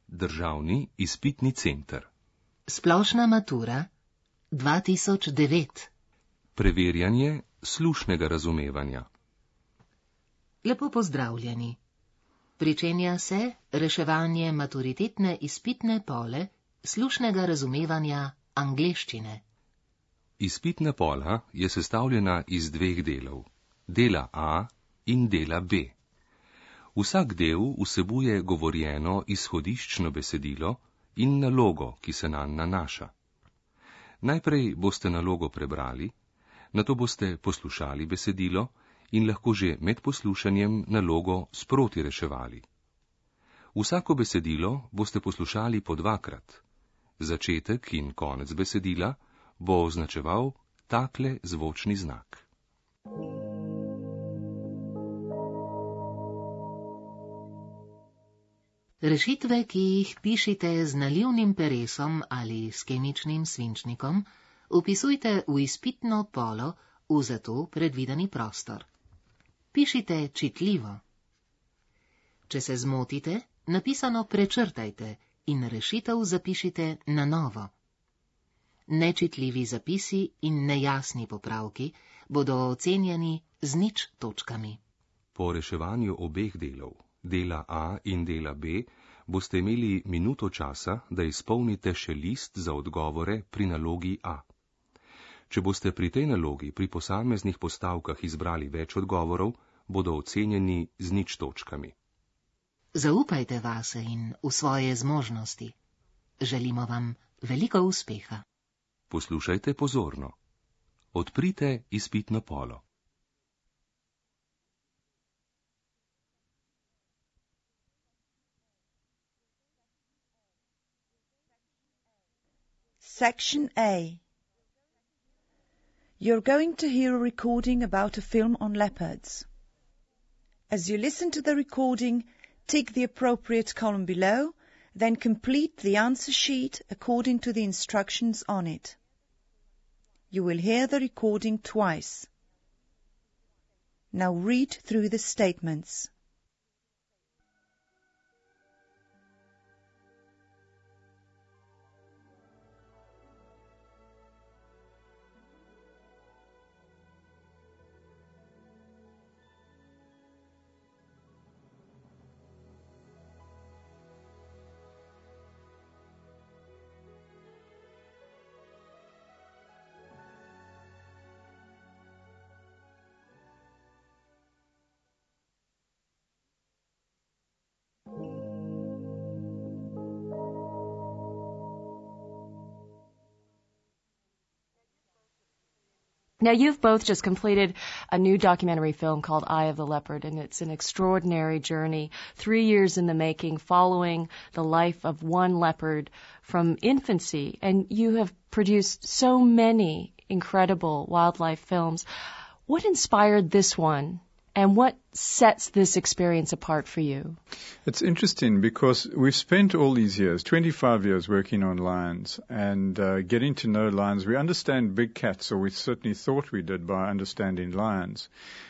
Državni izpitni center. Splošna matura 2009. Preverjanje slušnega razumevanja. Lepo pozdravljeni. Pričenja se reševanje maturitetne izpitne pole slušnega razumevanja angleščine. Izpitna pola je sestavljena iz dveh delov, dela A in dela B. Vsak del vsebuje govorjeno izhodiščno besedilo in nalogo, ki se nanj nanaša. Najprej boste nalogo prebrali, nato boste poslušali besedilo in lahko že med poslušanjem nalogo sproti reševali. Vsako besedilo boste poslušali po dvakrat. Začetek in konec besedila bo označeval takle zvočni znak. Rešitve, ki jih pišite z nalivnim peresom ali s kemičnim svinčnikom, vpisujte v izpitno polo v za to predvideni prostor. Pišite čitljivo. Če se zmotite, napisano prečrtajte in rešitev zapišite na novo. Nečitljivi zapisi in nejasni popravki bodo ocenjeni z 0 točkami. Po reševanju obeh delov, dela A in dela B, boste imeli minuto časa, da izpolnite še list za odgovore pri nalogi A. Če boste pri tej nalogi pri posameznih postavkah izbrali več odgovorov, bodo ocenjeni z 0 točkami. Zaupajte vase in v svoje zmožnosti. Želimo vam veliko uspeha. Poslušajte pozorno. Odprite izpitno polo. Section A. You're going to hear a recording about a film on leopards. As you listen to the recording, tick the appropriate column below, then complete the answer sheet according to the instructions on it. You will hear the recording twice. Now read through the statements. Now, you've both just completed a new documentary film called Eye of the Leopard, and it's an extraordinary journey, 3 years in the making, following the life of one leopard from infancy. And you have produced so many incredible wildlife films. What inspired this one? And what sets this experience apart for you? It's interesting because we've spent all these years, 25 years, working on lions and getting to know lions. We understand big cats, or we certainly thought we did by understanding lions.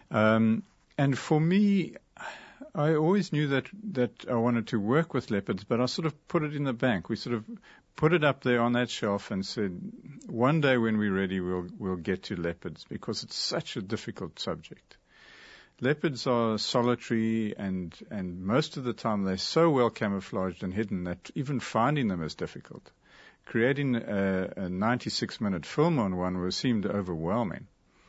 And for me, I always knew that I wanted to work with leopards, but I sort of put it in the bank. We sort of put it up there on that shelf and said, one day when we're ready, we'll get to leopards, because it's such a difficult subject. Leopards are solitary, and most of the time they're so well camouflaged and hidden that even finding them is difficult. Creating a 96-minute film on one seemed overwhelming.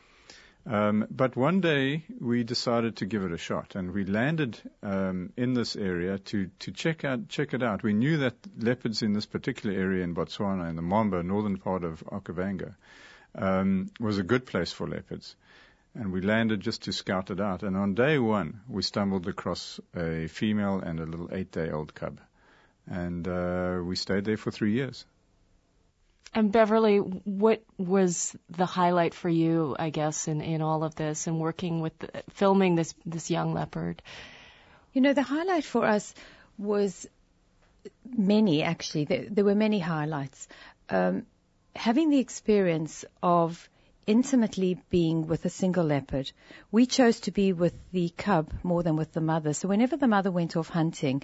But one day we decided to give it a shot, and we landed in this area to check it out. We knew that leopards in this particular area in Botswana, in the Mamba, northern part of Okavango, was a good place for leopards. And we landed just to scout it out. And on day one, we stumbled across a female and a little 8-day-old cub. And we stayed there for 3 years. And Beverly, what was the highlight for you, I guess, in all of this and working with filming this young leopard? You know, the highlight for us was many, actually. There were many highlights. Having the experience of intimately being with a single leopard. We chose to be with the cub more than with the mother. So whenever the mother went off hunting,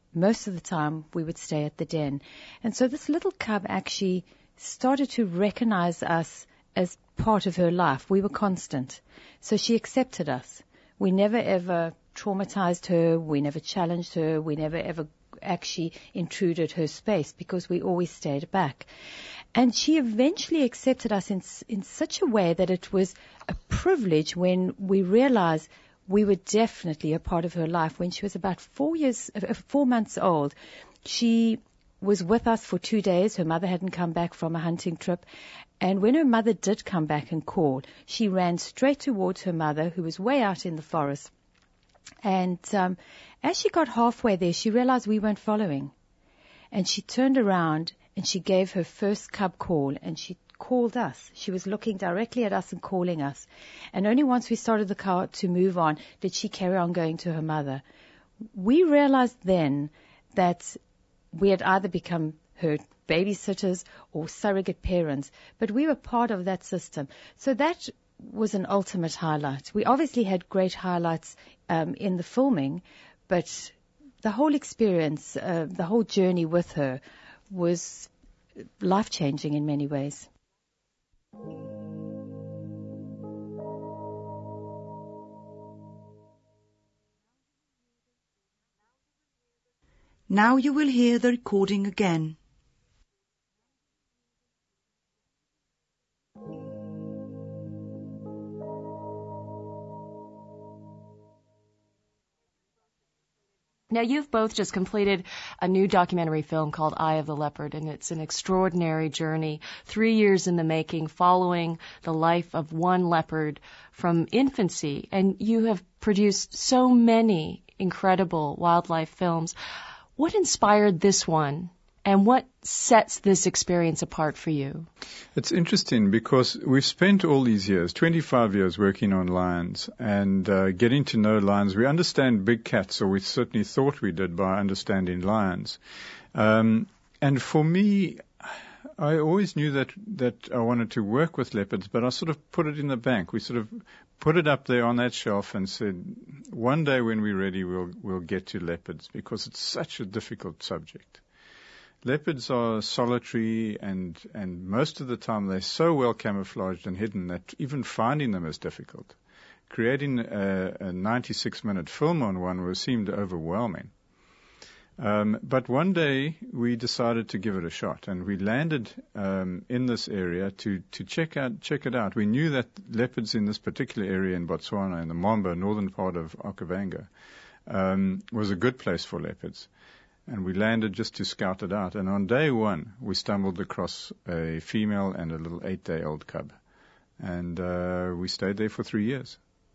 most of the time we would stay at the den. And so this little cub actually started to recognize us as part of her life. We were constant. So she accepted us. We never ever traumatized her. We never challenged her. We never ever actually intruded her space because we always stayed back. And she eventually accepted us in such a way that it was a privilege when we realized we were definitely a part of her life. When she was about 4 months old, she was with us for 2 days. Her mother hadn't come back from a hunting trip. And when her mother did come back and call, she ran straight towards her mother, who was way out in the forest. And as she got halfway there, she realized we weren't following. And she turned around and she gave her first cub call, and she called us. She was looking directly at us and calling us. And only once we started the car to move on did she carry on going to her mother. We realized then that we had either become her babysitters or surrogate parents, but we were part of that system. So that was an ultimate highlight. We obviously had great highlights in the filming, but the whole experience, the whole journey with her was life-changing in many ways. Now you will hear the recording again. Now, you've both just completed a new documentary film called Eye of the Leopard, and it's an extraordinary journey, 3 years in the making, following the life of one leopard from infancy. And you have produced so many incredible wildlife films. What inspired this one, and what sets this experience apart for you? It's interesting because we've spent all these years, 25 years, working on lions and getting to know lions. We understand big cats, or we certainly thought we did by understanding lions. And for me, I always knew that I wanted to work with leopards, but I sort of put it in the bank. We sort of put it up there on that shelf and said, one day when we're ready, we'll get to leopards, because it's such a difficult subject. Leopards are solitary, and most of the time they're so well camouflaged and hidden that even finding them is difficult. Creating a 96-minute film on one seemed overwhelming. But one day we decided to give it a shot, and we landed in this area to check it out. We knew that leopards in this particular area in Botswana, in the Mamba, northern part of Okavango, was a good place for leopards. And we landed just to scout it out. And on day one, we stumbled across a female and a little 8-day-old cub. And we stayed there for 3 years.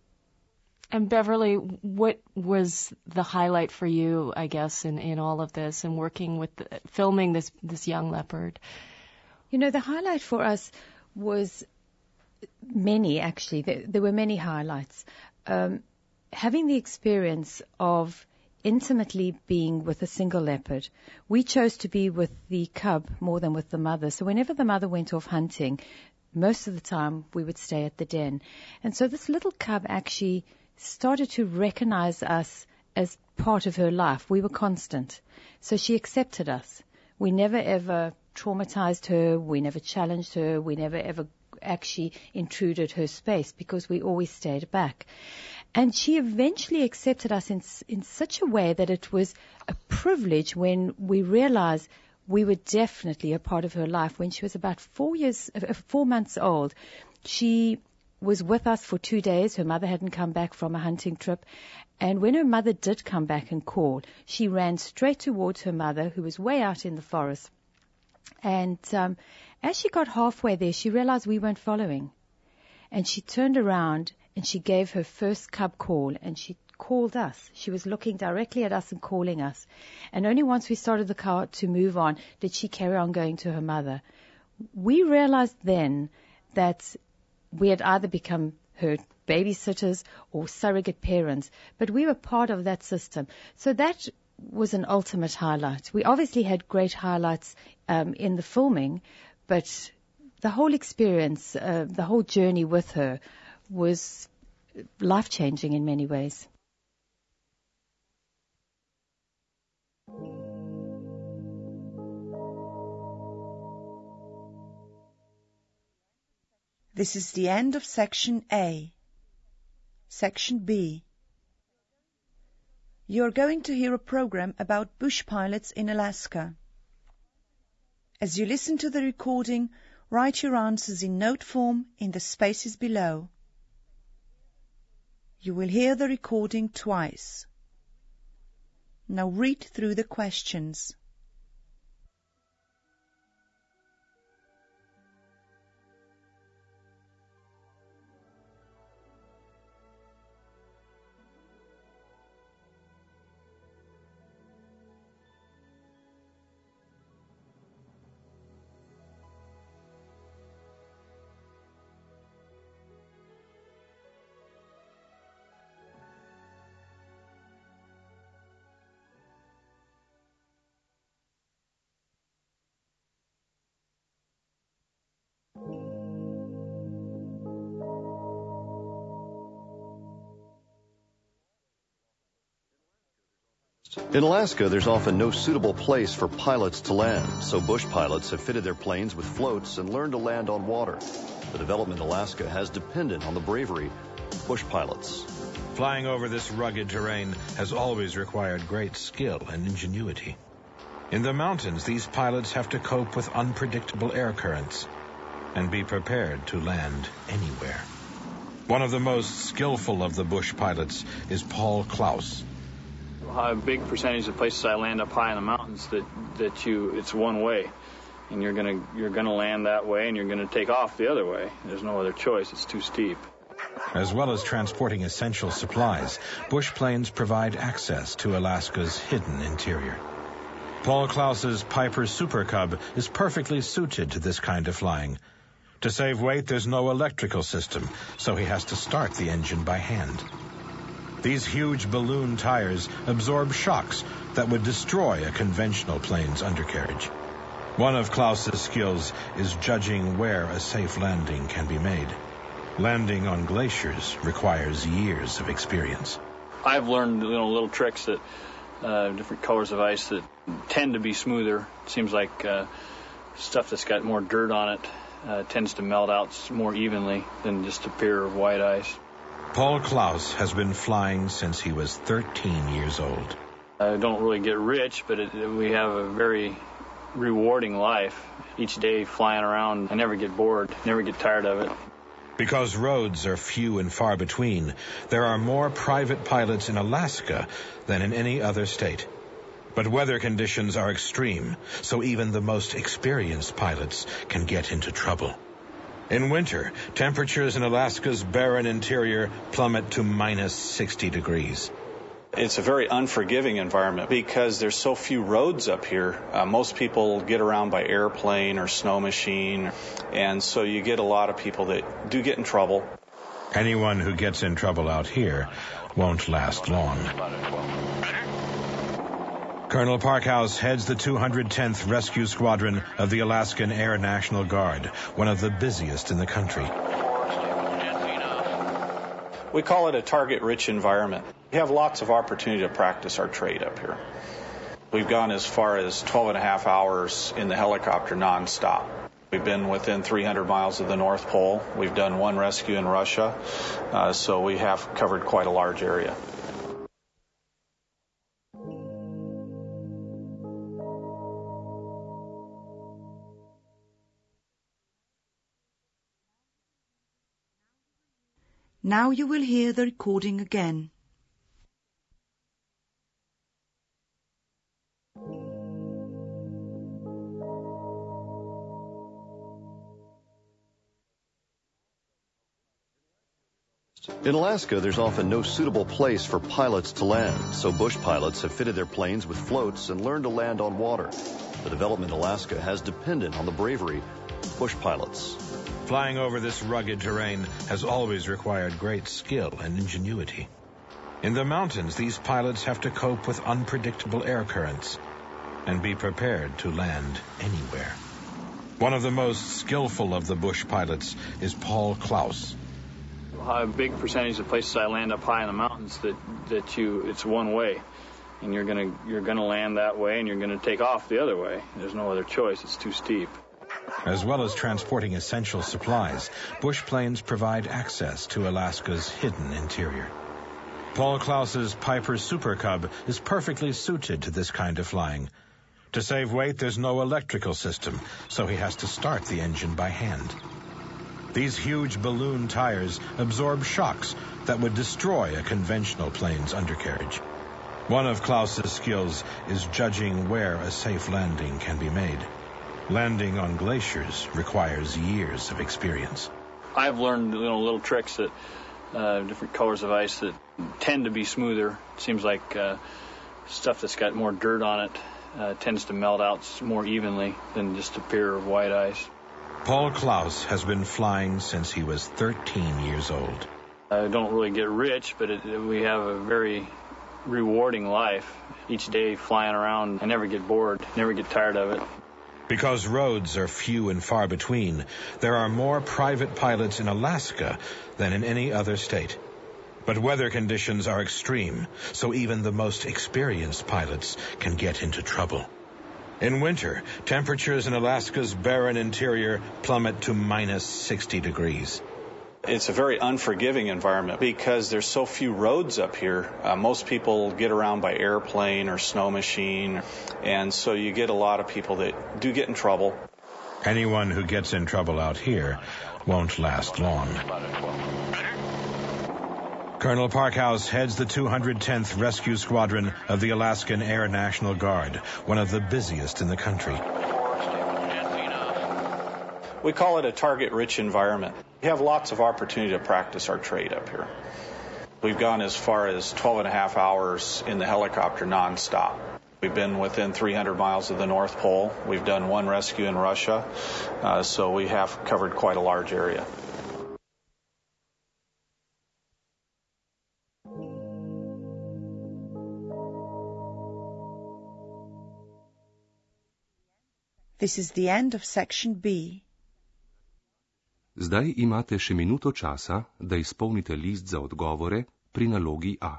And Beverly, what was the highlight for you, I guess, in all of this and working with filming this young leopard? You know, the highlight for us was many, actually. There were many highlights. Having the experience of intimately being with a single leopard. We chose to be with the cub more than with the mother. So whenever the mother went off hunting, most of the time we would stay at the den. And so this little cub actually started to recognize us as part of her life. We were constant. So she accepted us. We never ever traumatized her. We never challenged her. We never ever actually intruded her space because we always stayed back. And she eventually accepted us in such a way that it was a privilege when we realized we were definitely a part of her life. When she was about 4 months old, she was with us for 2 days. Her mother hadn't come back from a hunting trip. And when her mother did come back and call, she ran straight towards her mother, who was way out in the forest. And as she got halfway there, she realized we weren't following. And she turned around and she gave her first cub call, and she called us. She was looking directly at us and calling us. And only once we started the car to move on did she carry on going to her mother. We realized then that we had either become her babysitters or surrogate parents, but we were part of that system. So that was an ultimate highlight. We obviously had great highlights in the filming, but the whole experience, the whole journey with her was life-changing in many ways. This is the end of Section A. Section B. You're going to hear a program about bush pilots in Alaska. As you listen to the recording, write your answers in note form in the spaces below. You will hear the recording twice. Now read through the questions. In Alaska, there's often no suitable place for pilots to land, so bush pilots have fitted their planes with floats and learned to land on water. The development in Alaska has depended on the bravery of bush pilots. Flying over this rugged terrain has always required great skill and ingenuity. In the mountains, these pilots have to cope with unpredictable air currents and be prepared to land anywhere. One of the most skillful of the bush pilots is Paul Klaus. A big percentage of places I land up high in the mountains it's one way, and you're gonna land that way, and you're gonna take off the other way. There's no other choice. It's too steep. As well as transporting essential supplies, bush planes provide access to Alaska's hidden interior. Paul Klaus's Piper Super Cub is perfectly suited to this kind of flying. To save weight, there's no electrical system, so he has to start the engine by hand. These huge balloon tires absorb shocks that would destroy a conventional plane's undercarriage. One of Klaus's skills is judging where a safe landing can be made. Landing on glaciers requires years of experience. I've learned little tricks that different colors of ice that tend to be smoother. It seems like stuff that's got more dirt on it tends to melt out more evenly than just a pure white ice. Paul Klaus has been flying since he was 13 years old. I don't really get rich, but we have a very rewarding life. Each day flying around, I never get bored, never get tired of it. Because roads are few and far between, there are more private pilots in Alaska than in any other state. But weather conditions are extreme, so even the most experienced pilots can get into trouble. In winter, temperatures in Alaska's barren interior plummet to minus 60 degrees. It's a very unforgiving environment because there's so few roads up here. Most people get around by airplane or snow machine, and so you get a lot of people that do get in trouble. Anyone who gets in trouble out here won't last long. Colonel Parkhouse heads the 210th Rescue Squadron of the Alaskan Air National Guard, one of the busiest in the country. We call it a target-rich environment. We have lots of opportunity to practice our trade up here. We've gone as far as 12 and a half hours in the helicopter nonstop. We've been within 300 miles of the North Pole. We've done one rescue in Russia, so we have covered quite a large area. Now you will hear the recording again. In Alaska, there's often no suitable place for pilots to land, so bush pilots have fitted their planes with floats and learned to land on water. The development in Alaska has depended on the bravery of bush pilots. Flying over this rugged terrain has always required great skill and ingenuity. In the mountains, these pilots have to cope with unpredictable air currents and be prepared to land anywhere. One of the most skillful of the bush pilots is Paul Klaus. A big percentage of places I land up high in the mountains it's one way, and you're gonna land that way, and you're gonna take off the other way. There's no other choice. It's too steep. As well as transporting essential supplies, bush planes provide access to Alaska's hidden interior. Paul Klaus's Piper Super Cub is perfectly suited to this kind of flying. To save weight, there's no electrical system, so he has to start the engine by hand. These huge balloon tires absorb shocks that would destroy a conventional plane's undercarriage. One of Klaus's skills is judging where a safe landing can be made. Landing on glaciers requires years of experience. I've learned little tricks that different colors of ice that tend to be smoother. It seems like stuff that's got more dirt on it tends to melt out more evenly than just a pure white ice. Paul Klaus has been flying since he was 13 years old. I don't really get rich, but we have a very rewarding life. Each day flying around, I never get bored, never get tired of it. Because roads are few and far between, there are more private pilots in Alaska than in any other state. But weather conditions are extreme, so even the most experienced pilots can get into trouble. In winter, temperatures in Alaska's barren interior plummet to minus 60 degrees. It's a very unforgiving environment because there's so few roads up here. Most people get around by airplane or snow machine, and so you get a lot of people that do get in trouble. Anyone who gets in trouble out here won't last long. Colonel Parkhouse heads the 210th Rescue Squadron of the Alaskan Air National Guard, one of the busiest in the country. We call it a target-rich environment. We have lots of opportunity to practice our trade up here. We've gone as far as 12 and a half hours in the helicopter nonstop. We've been within 300 miles of the North Pole. We've done one rescue in Russia, so we have covered quite a large area. This is the end of section B. Zdaj imate še minuto časa, da izpolnite list za odgovore pri nalogi A.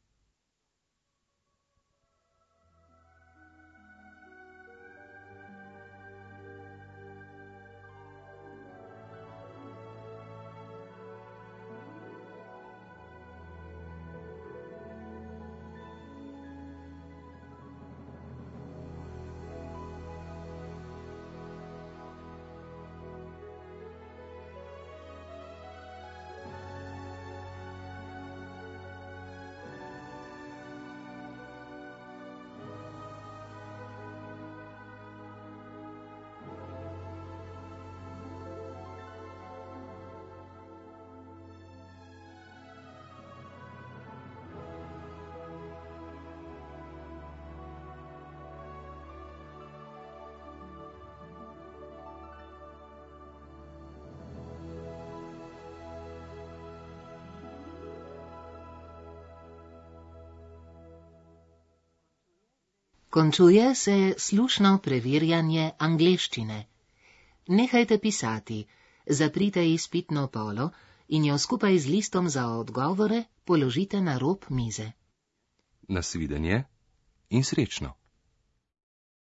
Končuje se slušno preverjanje angleščine. Nehajte pisati, zaprite izpitno polo in jo skupaj z listom za odgovore položite na rob mize. Nasvidenje in srečno!